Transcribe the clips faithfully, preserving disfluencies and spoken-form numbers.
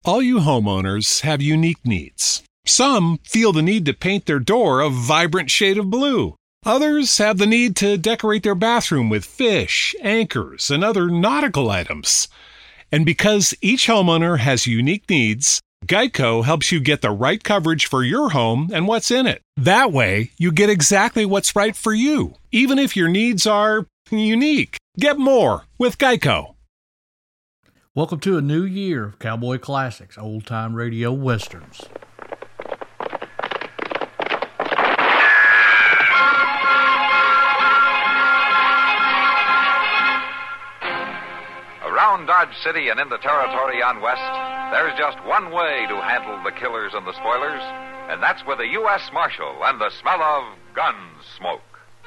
All you homeowners have unique needs. Some feel the need to paint their door a vibrant shade of blue. Others have the need to decorate their bathroom with fish, anchors, and other nautical items. And because each homeowner has unique needs, Geico helps you get the right coverage for your home and what's in it. That way, you get exactly what's right for you, even if your needs are unique. Get more with Geico. Welcome to a new year of Cowboy Classics, old-time radio westerns. Around Dodge City and in the territory on West, there's just one way to handle the killers and the spoilers, and that's with a U S Marshal and the smell of gun smoke.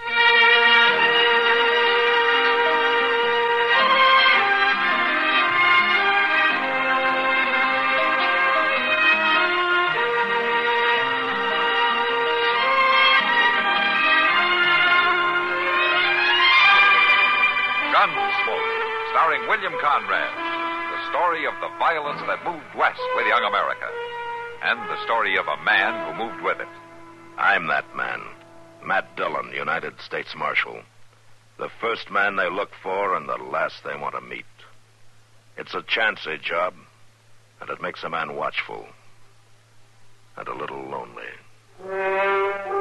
Gunsmoke, starring William Conrad, the story of the violence that moved west with young America, and the story of a man who moved with it. I'm that man, Matt Dillon, United States Marshal. The first man they look for and the last they want to meet. It's a chancy job, and it makes a man watchful and a little lonely.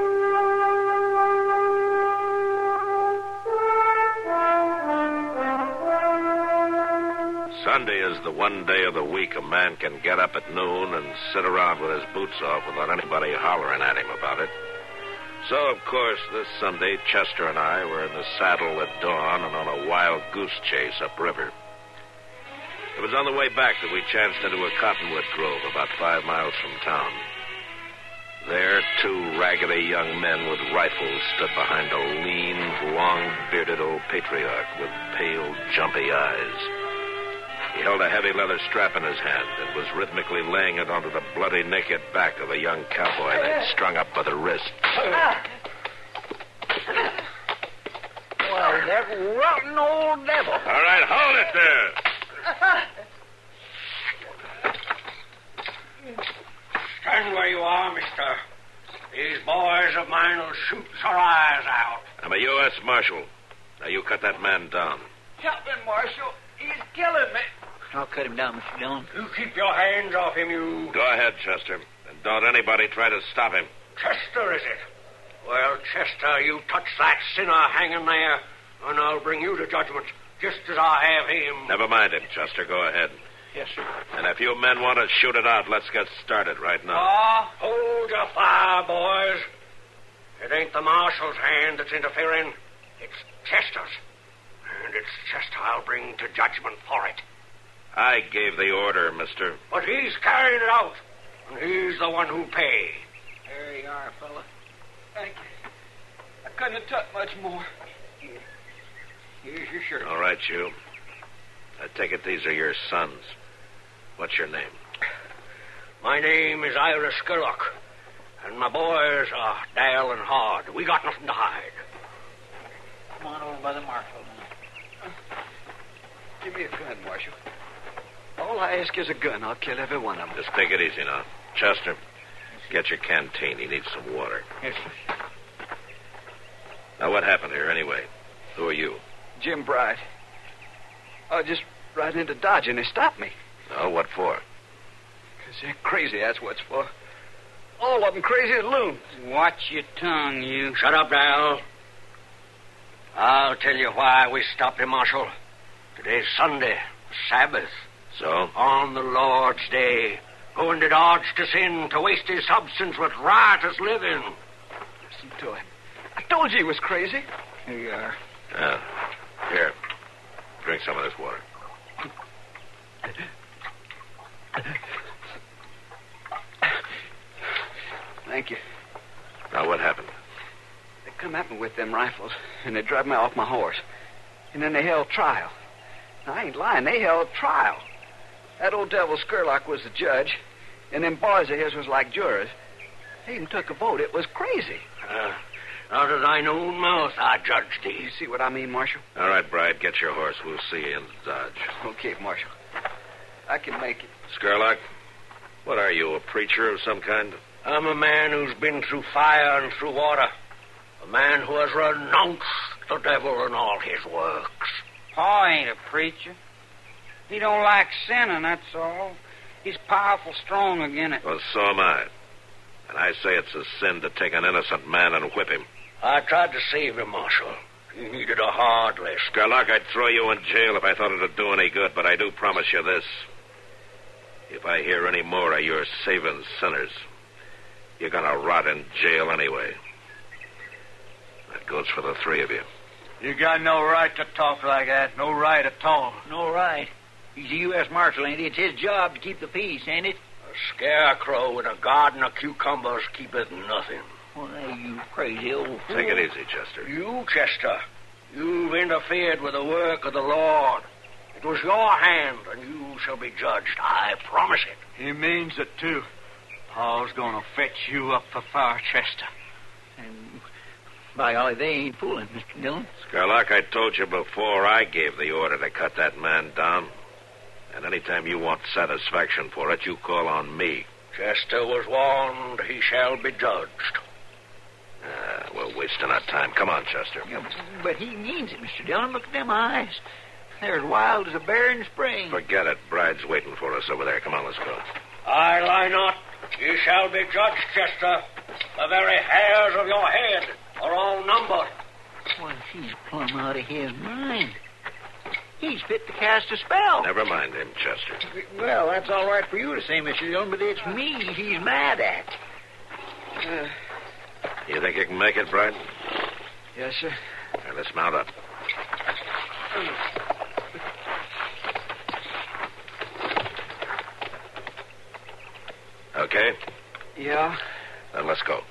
Sunday is the one day of the week a man can get up at noon and sit around with his boots off without anybody hollering at him about it. So, of course, this Sunday, Chester and I were in the saddle at dawn and on a wild goose chase upriver. It was on the way back that we chanced into a cottonwood grove about five miles from town. There, two raggedy young men with rifles stood behind a lean, long-bearded old patriarch with pale, jumpy eyes. He held a heavy leather strap in his hand and was rhythmically laying it onto the bloody, naked back of a young cowboy they'd strung up by the wrist. Why, that rotten old devil. All right, hold it there. Stand where you are, mister. These boys of mine will shoot your eyes out. I'm a U S Marshal. Now you cut that man down. Help him, Marshal. He's killing me. I'll cut him down, Mister Dillon. You keep your hands off him, you... Go ahead, Chester. And don't anybody try to stop him. Chester, is it? Well, Chester, you touch that sinner hanging there, and I'll bring you to judgment, just as I have him. Never mind him, Chester. Go ahead. Yes, sir. And if you men want to shoot it out, let's get started right now. Ah, hold your fire, boys. It ain't the marshal's hand that's interfering. It's Chester's. And it's Chester I'll bring to judgment for it. I gave the order, mister. But he's carrying it out, and he's the one who pays. There you are, fella. Thank you. I couldn't have took much more. Here. Here's your shirt. All right, you. I take it these are your sons. What's your name? My name is Ira Skurlock, and my boys are Dale and Hard. We got nothing to hide. Come on over by the marshal now. Give me a gun, Marshal. All I ask is a gun. I'll kill every one of them. Just take it easy now. Chester, get your canteen. He needs some water. Yes, sir. Now, what happened here, anyway? Who are you? Jim Bright. I was just riding into Dodge, and they stopped me. Oh, what for? Because they're crazy, that's what's for. All of them crazy as loons. Watch your tongue, you. Shut up, Dale. I'll tell you why we stopped him, Marshal. Today's Sunday, Sabbath. So? On the Lord's Day. Going to Dodge to sin, to waste his substance with riotous living. Listen to him. I told you he was crazy. Here you are. Yeah. Here. Drink some of this water. Thank you. Now, what happened? They come at me with them rifles, and they drive me off my horse. And then they held trial. Now, I ain't lying. They held trial. That old devil Skurlock was the judge, and them boys of his was like jurors. They even took a vote. It was crazy. Uh, out of thine own mouth, I judge thee. You see what I mean, Marshal? All right, Bright, get your horse. We'll see you in Dodge. Okay, Marshal. I can make it. Skurlock, What are you, a preacher of some kind? I'm a man who's been through fire and through water. A man who has renounced the devil and all his works. Pa ain't a preacher. He don't like sinning, that's all. He's powerful strong again it. Well, so am I. And I say it's a sin to take an innocent man and whip him. I tried to save him, Marshal. He needed a hard lesson. Scarlock, I'd throw you in jail if I thought it'd do any good, but I do promise you this. If I hear any more of your saving sinners, you're gonna rot in jail anyway. That goes for the three of you. You got no right to talk like that. No right at all. No right. He's a U S Marshal, ain't he? It's his job to keep the peace, ain't it? A scarecrow in a garden of cucumbers keepeth nothing. Why, you crazy old fool. Take it easy, Chester. You, Chester, you've interfered with the work of the Lord. It was your hand, and you shall be judged. I promise it. He means it, too. Pa's gonna fetch you up for fire, Chester. And, by golly, they ain't fooling, Mister Dillon. Scarlock, I told you before I gave the order to cut that man down. And anytime you want satisfaction for it, you call on me. Chester was warned. He shall be judged. Ah, we're wasting our time. Come on, Chester. Yeah, but he means it, Mister Dillon. Look at them eyes. They're as wild as a bear in spring. Forget it. Bride's waiting for us over there. Come on, let's go. I lie not. You shall be judged, Chester. The very hairs of your head are all numbered. Well, he's plumb out of his mind. He's fit to cast a spell. Never mind him, Chester. Well, that's all right for you to say, Mister Dillon, but it's me he's mad at. Uh, you think you can make it, Bride? Yes, sir. All right, let's mount up. Okay? Yeah. Then let's go.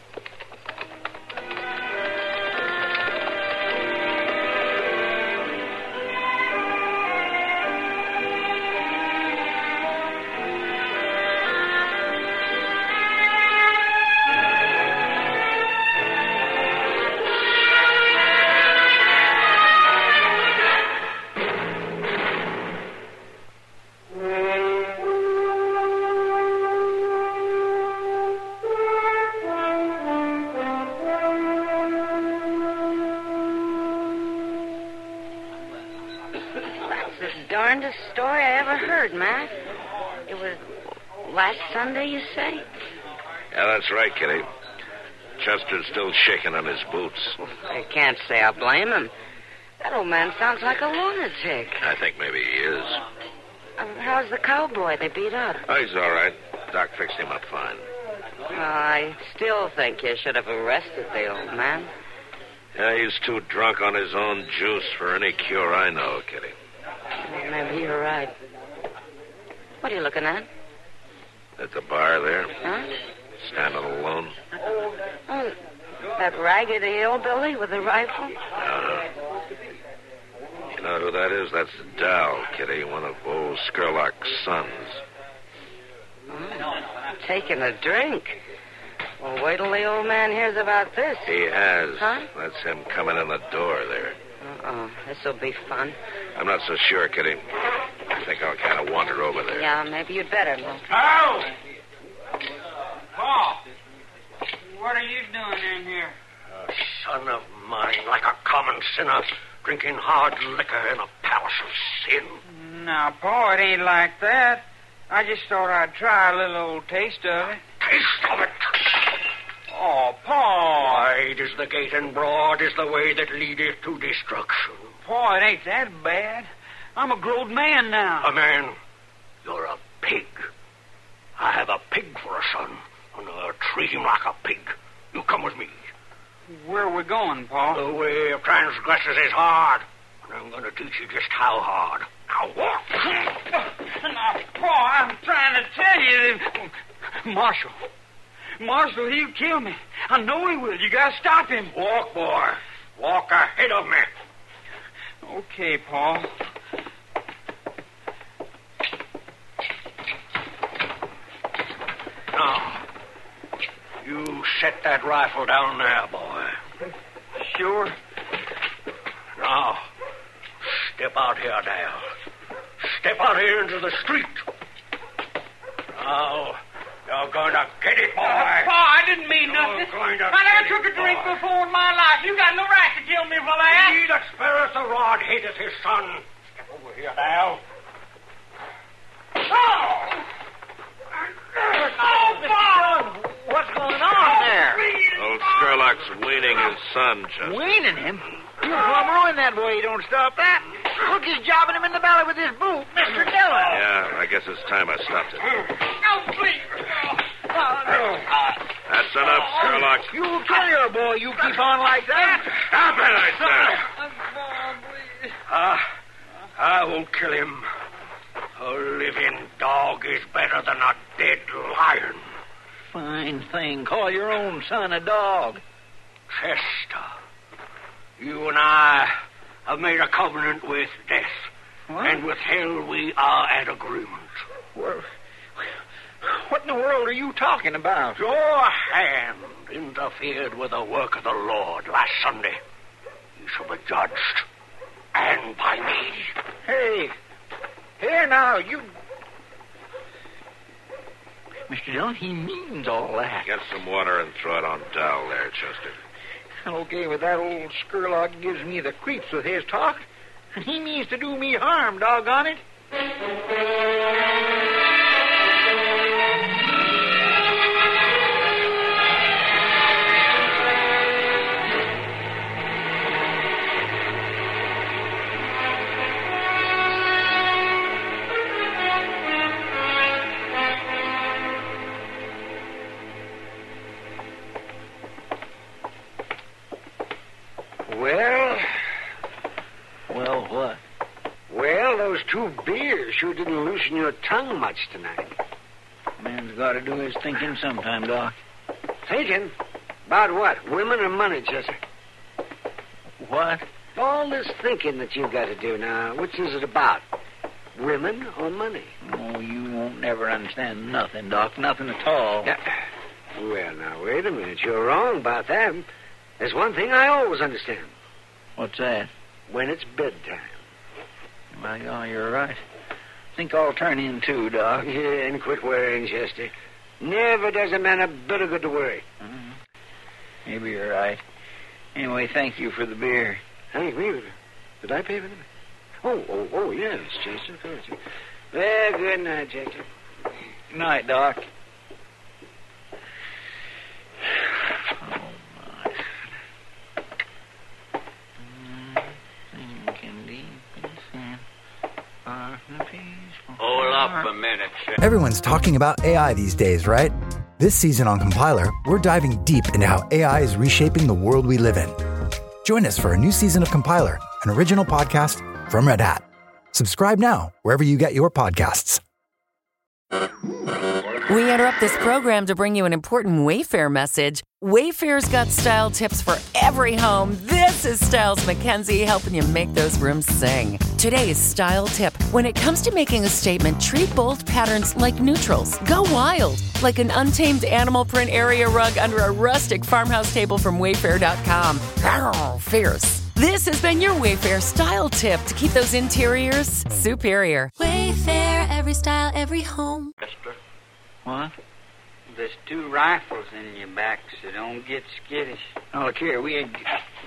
Darndest story I ever heard, Matt. It was last Sunday, you say? Yeah, that's right, Kitty. Chester's still shaking on his boots. I can't say I blame him. That old man sounds like a lunatic. I think maybe he is. Uh, how's the cowboy they beat up? Oh, he's all right. Doc fixed him up fine. Well, I still think you should have arrested the old man. Yeah, he's too drunk on his own juice for any cure I know, Kitty. Well, maybe you're right. What are you looking at? At the bar there. Huh? Standing alone. Oh, that raggedy hillbilly with the rifle? Uh-huh. You know who that is? That's Dal, Kitty, one of old Skurlock's sons. Oh, taking a drink. Well, wait till the old man hears about this. He has. Huh? That's him coming in the door there. Uh-oh, this'll be fun. I'm not so sure, Kitty. I think I'll kind of wander over there. Yeah, maybe you'd better. Paul! Paul! What are you doing in here? A son of mine, like a common sinner, drinking hard liquor in a palace of sin. Now, Paul, it ain't like that. I just thought I'd try a little old taste of it. Taste of it? Oh, Paul! Wide is the gate and broad is the way that leadeth to destruction. Paul, it ain't that bad. I'm a grown man now. A man? You're a pig. I have a pig for a son, and I'll treat him like a pig. You come with me. Where are we going, Paul? The way of transgressors is hard, and I'm going to teach you just how hard. Now walk. Now, Paul, I'm trying to tell you that... Marshal. Marshal, he'll kill me. I know he will. You gotta stop him. Walk, boy. Walk ahead of me. Okay, Paul. Now, you set that rifle down there, boy. Sure. Now, step out here, Dale. Step out here into the street. Now, You're going to get it, boy. Uh, Pa, I didn't mean You're nothing. going to I never get took it, a drink boy. before in my life. You got no right to kill me for that. He that spareth the rod hateth his son. Step over here now. Oh! Oh, Pa! What's going on there? Old Skurlock's weaning his son, Chester. Weaning him? You'll plumb ruin that boy. You don't stop that. Look, he's jobbing him in the belly with his boot, Mister Dillon. Yeah, I guess it's time I stopped it. Oh, please. That's enough, Skurlock. You'll kill your boy. You keep on like that. Stop it, I said. Ah, I won't kill him. A living dog is better than a dead lion. Fine thing. Call your own son a dog. Chester, you and I have made a covenant with death. What? And with hell we are at agreement. Well, what in the world are you talking about? Your hand interfered with the work of the Lord last Sunday. You shall be judged. And by me. Hey, here now, you... Mister Dillon, he means all that. Get some water and throw it on Dal there, Chester. Okay, but that old Skurlock gives me the creeps with his talk. And he means to do me harm, doggone it. Well, Well, what? well, those two beers sure didn't loosen your tongue much tonight. Man's got to do his thinking sometime, Doc. Thinking? About what? Women or money, Chester? What? All this thinking that you've got to do now, which is it about? Women or money? Oh, you won't never understand nothing, Doc. Nothing at all. Yeah. Well, now, wait a minute. You're wrong about that. There's one thing I always understand. What's that? When it's bedtime. By God, you're right. Think I'll turn in, too, Doc. Yeah, and quit worrying, Chester. Never does a man a bit of good to worry. Uh, maybe you're right. Anyway, thank you for the beer. Thank me. Did I pay for them? Oh, oh, oh, yes, Chester. Of course. Well, good night, Chester. Good night, Doc. Hold up a minute, Chester. Everyone's talking about A I these days, right? This season on Compiler, we're diving deep into how A I is reshaping the world we live in. Join us for a new season of Compiler, an original podcast from Red Hat. Subscribe now wherever you get your podcasts. We interrupt this program to bring you an important Wayfair message. Wayfair's got style tips for every home. This is Styles McKenzie helping you make those rooms sing. Today's style tip. When it comes to making a statement, treat bold patterns like neutrals. Go wild, like an untamed animal print area rug under a rustic farmhouse table from Wayfair dot com. Arr, fierce. This has been your Wayfair style tip to keep those interiors superior. Wayfair, every style, every home. Chester, What? there's two rifles in your back, so don't get skittish. Oh, look here, we ain't...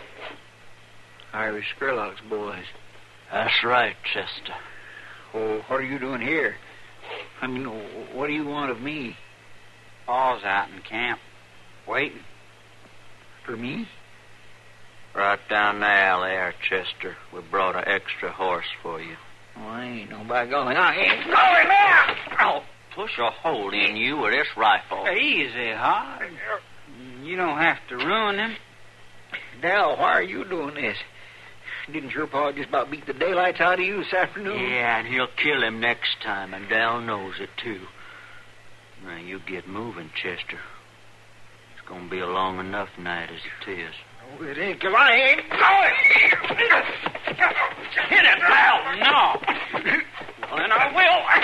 Irish Skurlock's boys. That's right, Chester. Well, what are you doing here? I mean, what do you want of me? Paul's out in camp, waiting. For me? Right down the alley there, Chester. We brought an extra horse for you. Oh, I ain't no by golly. I ain't Going there! Oh, push a hole in you with this rifle. Easy, Hod. You don't have to ruin him. Dal, why are you doing this? Didn't your pa just about beat the daylights out of you this afternoon? Yeah, and he'll kill him next time, and Dal knows it, too. Now, you get moving, Chester. It's going to be a long enough night as it is. Oh, it ain't, 'cause I ain't going. Hit it, Dal. No. Well, then I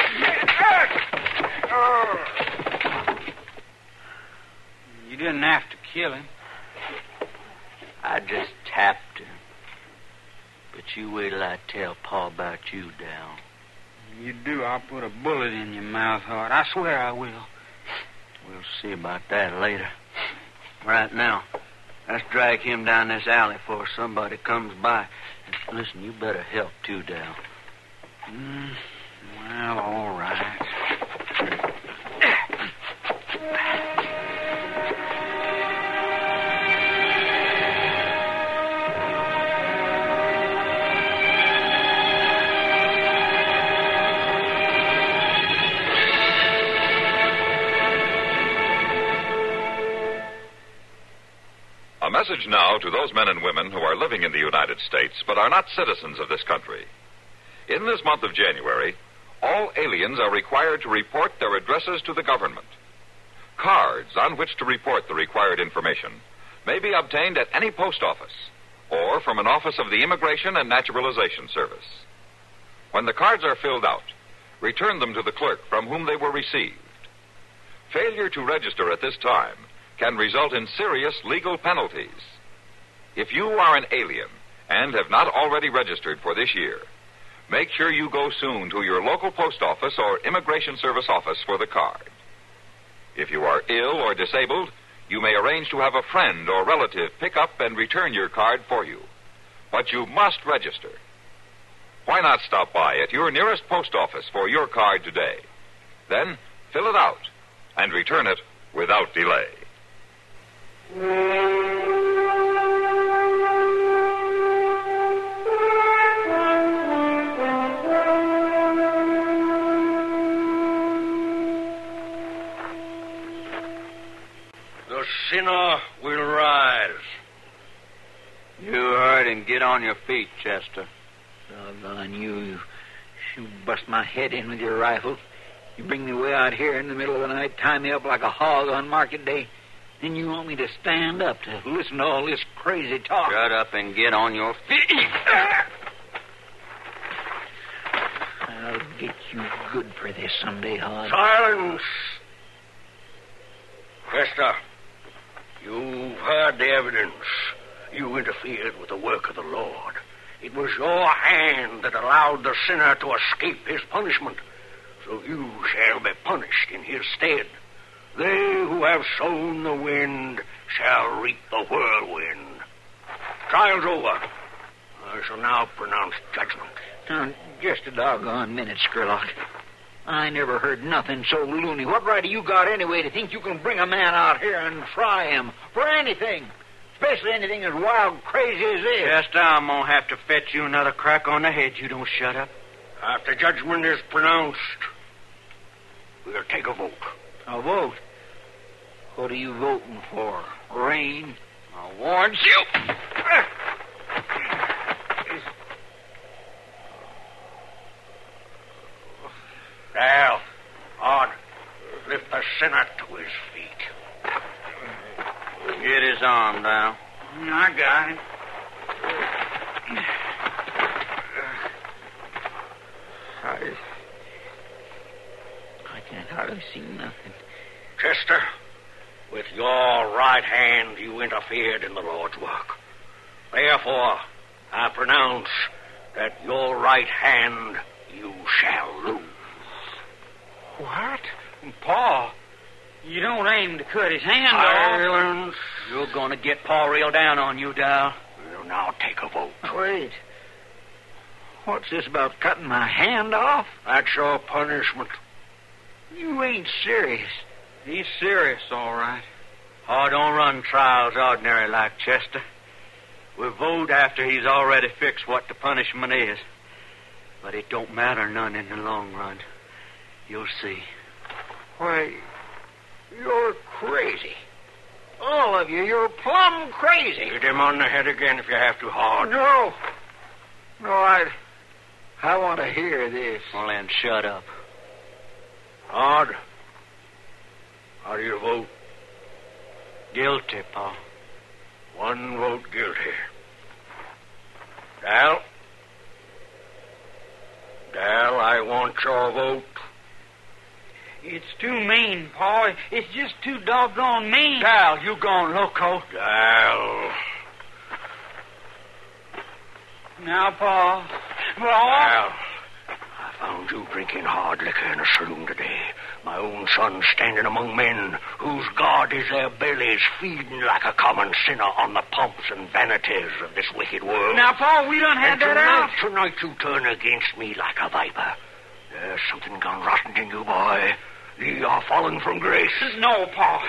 will. You didn't have to kill him. I just tapped him. But you wait till I tell Pa about you, Dal. You do, I'll put a bullet in your mouth, Hod. I swear I will. We'll see about that later. Right now, let's drag him down this alley before somebody comes by. And listen, you better help too, Dal. Mm, well, all right. A message now to those men and women who are living in the United States but are not citizens of this country. In this month of January, all aliens are required to report their addresses to the government. Cards on which to report the required information may be obtained at any post office or from an office of the Immigration and Naturalization Service. When the cards are filled out, return them to the clerk from whom they were received. Failure to register at this time can result in serious legal penalties. If you are an alien and have not already registered for this year, make sure you go soon to your local post office or Immigration Service office for the card. If you are ill or disabled, you may arrange to have a friend or relative pick up and return your card for you. But you must register. Why not stop by at your nearest post office for your card today? Then fill it out and return it without delay. The sinner will rise. You heard him. Get on your feet, Chester. Doggone you. You, you bust my head in with your rifle. You bring me way out here in the middle of the night, tie me up like a hog on market day. Then you want me to stand up to listen to all this crazy talk. Shut up and get on your feet. I'll get you good for this someday, Hod. Silence! Chester, you've heard the evidence. You interfered with the work of the Lord. It was your hand that allowed the sinner to escape his punishment. So you shall be punished in his stead. They who have sown the wind shall reap the whirlwind. Trial's over. I shall now pronounce judgment. Now, just a doggone minute, Skurlock. I never heard nothing so loony. What right have you got anyway to think you can bring a man out here and try him for anything? Especially anything as wild, crazy as this. Chester, I'm going to have to fetch you another crack on the head. You don't shut up. After judgment is pronounced, we'll take a vote. A vote? What are you voting for? Rain? I warned you. Dal, Hod, lift the sinner to his feet. Get his arm down. I got him. I, I can't hardly see nothing. Chester, with your right hand you interfered in the Lord's work. Therefore, I pronounce that your right hand you shall lose. What? Paul, you don't aim to cut his hand off. Silence. You're going to get Paul real down on you, Dal. We'll now take a vote. Wait. What's this about cutting my hand off? That's your punishment. You ain't serious. He's serious, all right. Oh, don't run trials ordinary like Chester. We'll vote after he's already fixed what the punishment is. But it don't matter none in the long run. You'll see. Why, you're crazy. All of you, you're plumb crazy. Hit him on the head again if you have to, Hod. No. No, I... I want to hear this. Well, then shut up. Hod, how do you vote? Guilty, Pa. One vote guilty. Dal? Dal, I want your vote. It's too mean, Paul. It's just too doggone mean. Dal, you gone loco. Dal. Now, Paul. Paul. Dal, I found you drinking hard liquor in a saloon today. My own son standing among men whose God is their bellies, feeding like a common sinner on the pomps and vanities of this wicked world. Now, Paul, we done had and that tonight, out. Tonight you turn against me like a viper. There's something gone rotten in you, boy. Ye are falling from grace. No, Paul.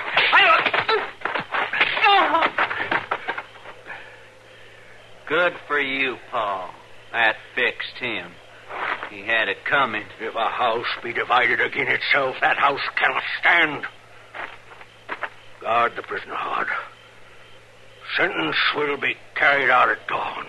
Good for you, Paul. That fixed him. He had it coming. If a house be divided against itself, that house cannot stand. Guard the prisoner hard. Sentence will be carried out at dawn.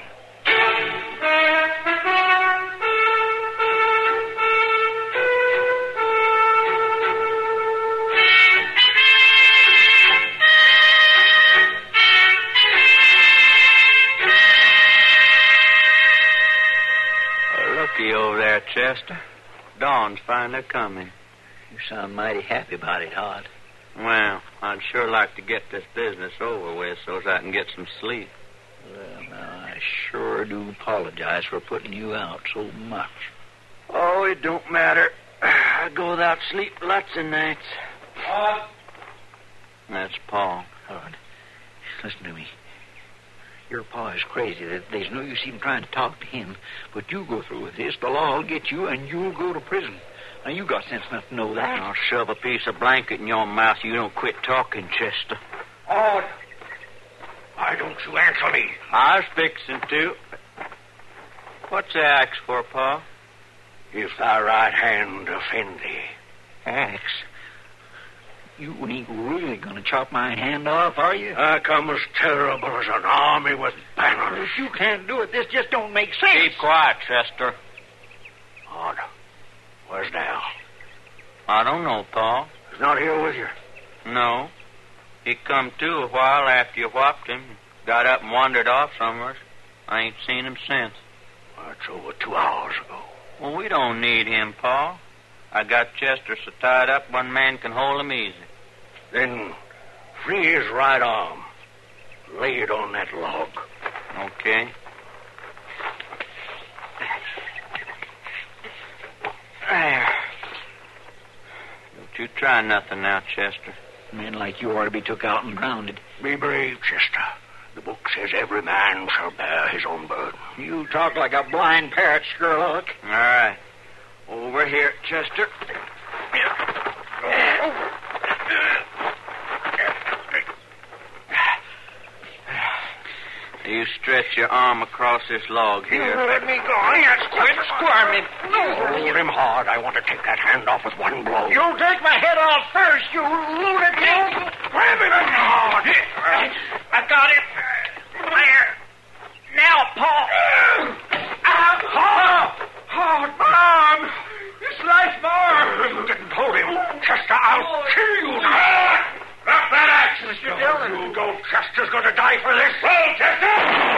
Looky over there, Chester. Dawn's finally coming. You sound mighty happy about it, Hod. Well, I'd sure like to get this business over with so as I can get some sleep. Well, now, I sure do apologize for putting you out so much. Oh, it don't matter. I go without sleep lots of nights. Hod. That's Paul. Hod, listen to me. Your pa is crazy. There's no use even trying to talk to him. But you go through with this, the law will get you, and you'll go to prison. Now, you got sense enough to know that. I'll shove a piece of blanket in your mouth. You don't quit talking, Chester. Hod, why don't you answer me? I was fixing to. What's the axe for, Pa? If thy right hand offend thee. Axe? You ain't really going to chop my hand off, are you? I come as terrible as an army with banners. If you can't do it, this just don't make sense. Keep quiet, Chester. Hod, where's Dal? I don't know, Pa. He's not here with you? No. He come to a while after you whopped him. Got up and wandered off somewhere. I ain't seen him since. That's over two hours ago. Well, we don't need him, Pa. I got Chester so tied up one man can hold him easy. Then free his right arm. Lay it on that log. Okay. There. Don't you try nothing now, Chester. Men like you ought to be took out and grounded. Be brave, Chester. The book says every man shall bear his own burden. You talk like a blind parrot, Sherlock. All right. Over here, Chester. You stretch your arm across this log here. You let me go. Yes, quit squirming. Hold him hard. I want to take that hand off with one blow. You take my head off first, you lunatic. Grab him hard. I got it. There. Now, Paul. Ow. Oh, Mom. This life's more. You didn't hold him. Chester, I'll kill you now. Drop that axe, Mister Dillon. You go. Chester's going to die for this. Well, Chester!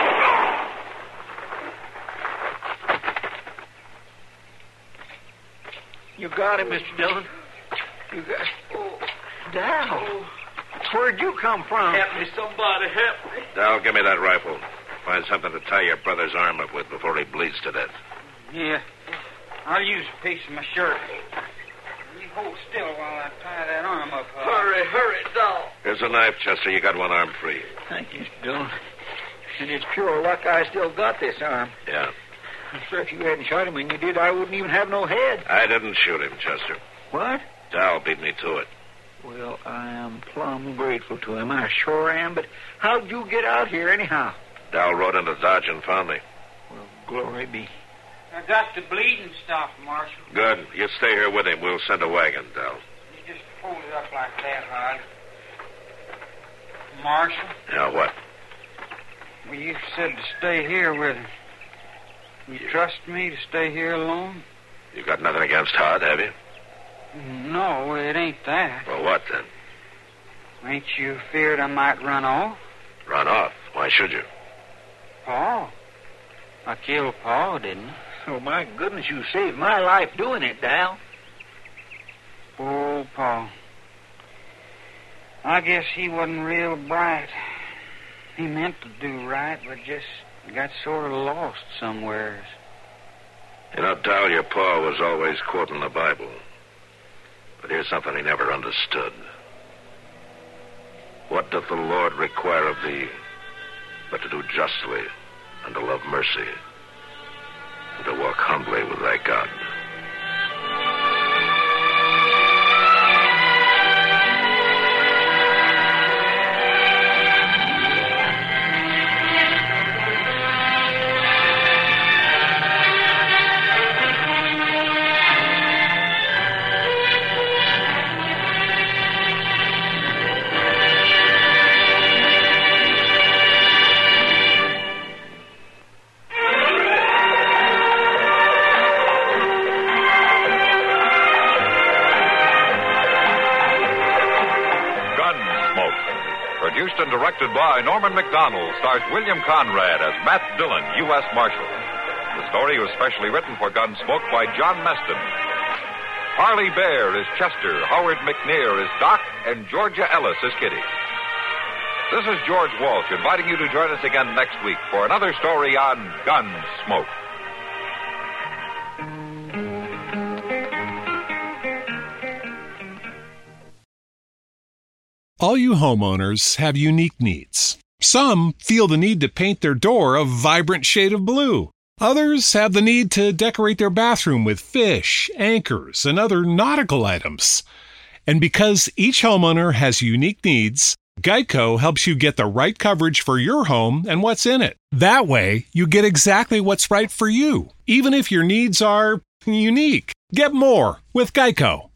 You got him, Mister Dillon. You got... Oh, Dal. Where'd you come from? Help me, somebody, help me. Dal, give me that rifle. Find something to tie your brother's arm up with before he bleeds to death. Yeah. I'll use a piece of my shirt. You hold still while I tie that arm up. Uh... Hurry, hurry, Dal. Here's a knife, Chester. You got one arm free. Thank you, Mister Dillon. And it's pure luck I still got this arm. Yeah. I'm sure if you hadn't shot him when you did, I wouldn't even have no head. I didn't shoot him, Chester. What? Dal beat me to it. Well, I am plumb grateful to him. I sure am. But how'd you get out here anyhow? Dal rode into Dodge and found me. Well, glory be. I got the bleeding stopped, Marshal. Good. You stay here with him. We'll send a wagon, Dal. You just hold it up like that, Hod. Marshal? Now, what? Well, you said to stay here with him. You yeah. trust me to stay here alone? You got nothing against Hod, have you? No, it ain't that. Well, what then? Ain't you feared I might run off? Run off? Why should you? Paul. I killed Paul, didn't I? Oh, my goodness, you saved my life doing it, Dal. Oh, Paul. I guess he wasn't real bright. He meant to do right, but just got sort of lost somewheres. You know, Dal, your pa was always quoting the Bible. But here's something he never understood. What doth the Lord require of thee but to do justly and to love mercy and to walk humbly with thy God? Produced and directed by Norman Macdonald, stars William Conrad as Matt Dillon, U S Marshal. The story was specially written for Gunsmoke by John Meston. Harley Bear is Chester, Howard McNear is Doc, and Georgia Ellis is Kitty. This is George Walsh inviting you to join us again next week for another story on Gunsmoke. All you homeowners have unique needs. Some feel the need to paint their door a vibrant shade of blue. Others have the need to decorate their bathroom with fish, anchors, and other nautical items. And because each homeowner has unique needs, Geico helps you get the right coverage for your home and what's in it. That way, you get exactly what's right for you, even if your needs are unique. Get more with Geico.